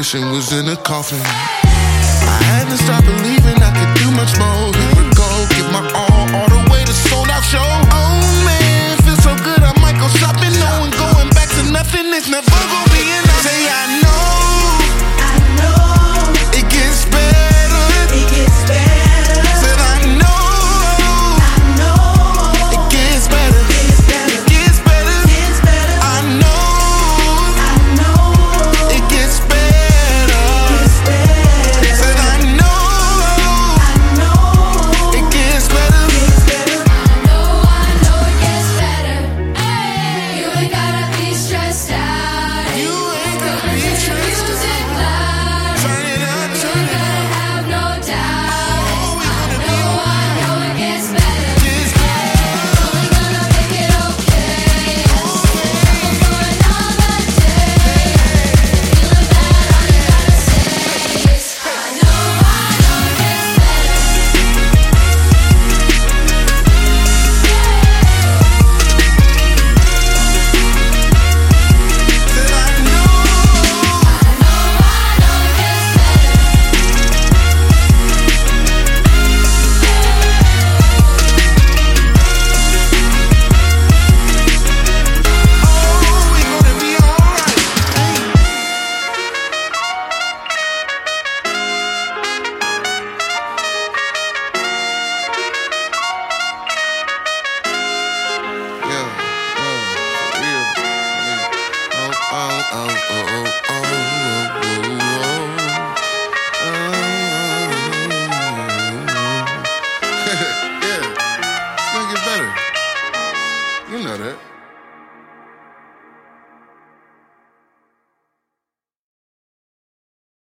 ambition was in a coffin. I had to start believing I could do much more. Here we go, give my all the way to sold out show. Oh man, feels so good I might go shopping. Knowing going back to nothing is never gonna